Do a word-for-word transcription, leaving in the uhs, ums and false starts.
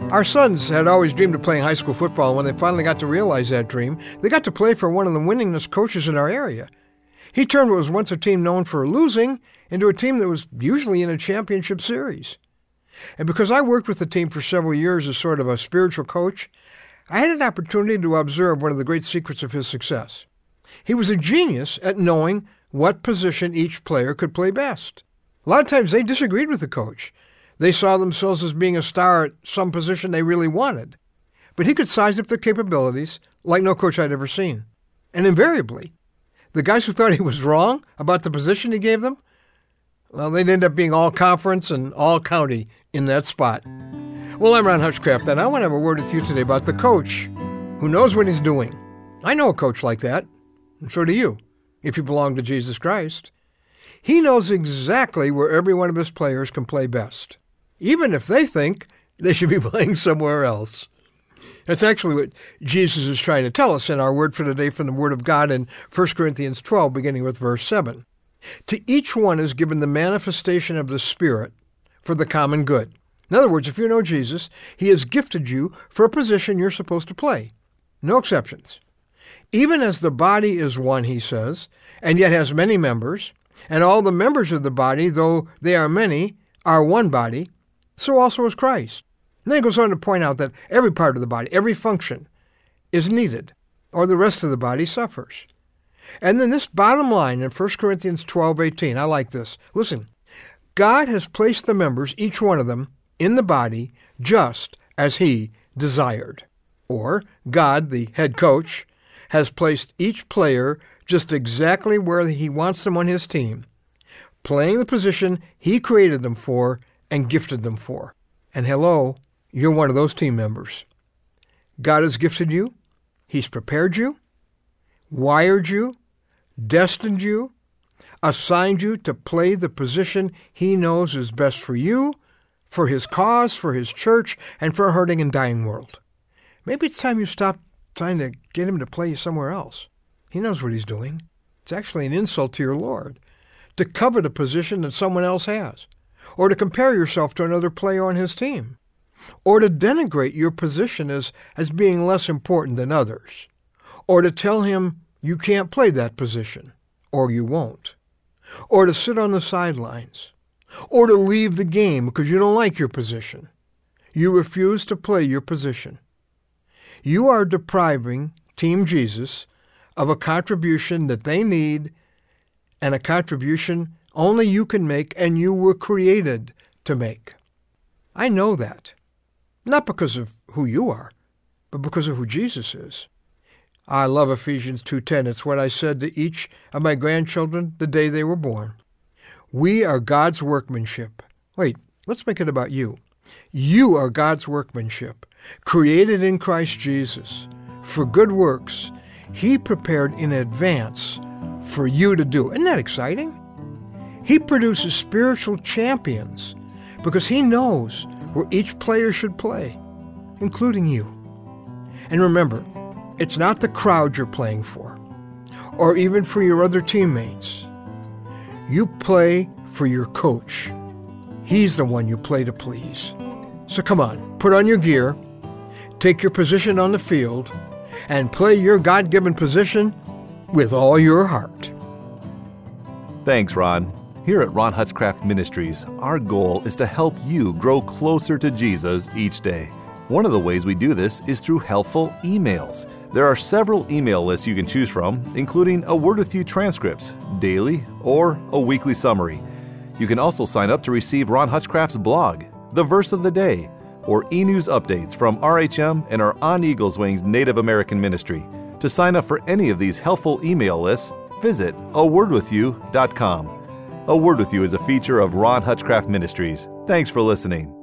Our sons had always dreamed of playing high school football, and when they finally got to realize that dream, they got to play for one of the winningest coaches in our area. He turned what was once a team known for losing into a team that was usually in a championship series. And because I worked with the team for several years as sort of a spiritual coach, I had an opportunity to observe one of the great secrets of his success. He was a genius at knowing what position each player could play best. A lot of times they disagreed with the coach. They saw themselves as being a star at some position they really wanted. But he could size up their capabilities like no coach I'd ever seen. And invariably, the guys who thought he was wrong about the position he gave them, well, they'd end up being all conference and all county in that spot. Well, I'm Ron Hutchcraft, and I want to have a word with you today about the coach who knows what he's doing. I know a coach like that, and so do you, if you belong to Jesus Christ. He knows exactly where every one of his players can play best, even if they think they should be playing somewhere else. That's actually what Jesus is trying to tell us in our word for today from the Word of God in First Corinthians twelve, beginning with verse seven. To each one is given the manifestation of the Spirit for the common good. In other words, if you know Jesus, he has gifted you for a position you're supposed to play. No exceptions. Even as the body is one, he says, and yet has many members, and all the members of the body, though they are many, are one body, so also is Christ. And then he goes on to point out that every part of the body, every function, is needed, or the rest of the body suffers. And then this bottom line in First Corinthians twelve eighteen, I like this. Listen, God has placed the members, each one of them, in the body just as he desired. Or God, the head coach, has placed each player just exactly where he wants them on his team, playing the position he created them for and gifted them for. And hello, you're one of those team members. God has gifted you. He's prepared you, wired you, destined you, assigned you to play the position he knows is best for you, for his cause, for his church, and for a hurting and dying world. Maybe it's time you stop trying to get him to play you somewhere else. He knows what he's doing. It's actually an insult to your Lord to covet a position that someone else has, or to compare yourself to another player on his team, or to denigrate your position as, as being less important than others, or to tell him you can't play that position, or you won't, or to sit on the sidelines, or to leave the game because you don't like your position. You refuse to play your position. You are depriving Team Jesus of a contribution that they need, and a contribution only you can make and you were created to make. I know that, not because of who you are, but because of who Jesus is. I love Ephesians two ten. It's what I said to each of my grandchildren the day they were born. We are God's workmanship. Wait, let's make it about you. You are God's workmanship, created in Christ Jesus for good works he prepared in advance for you to do. Isn't that exciting? He produces spiritual champions because he knows where each player should play, including you. And remember, it's not the crowd you're playing for, or even for your other teammates. You play for your coach. He's the one you play to please. So come on, put on your gear, take your position on the field, and play your God-given position with all your heart. Thanks, Ron. Here at Ron Hutchcraft Ministries, our goal is to help you grow closer to Jesus each day. One of the ways we do this is through helpful emails. There are several email lists you can choose from, including a Word With You transcripts, daily, or a weekly summary. You can also sign up to receive Ron Hutchcraft's blog, The Verse of the Day, or e-news updates from R H M and our On Eagles Wings Native American Ministry. To sign up for any of these helpful email lists, visit a word with you dot com. A Word With You is a feature of Ron Hutchcraft Ministries. Thanks for listening.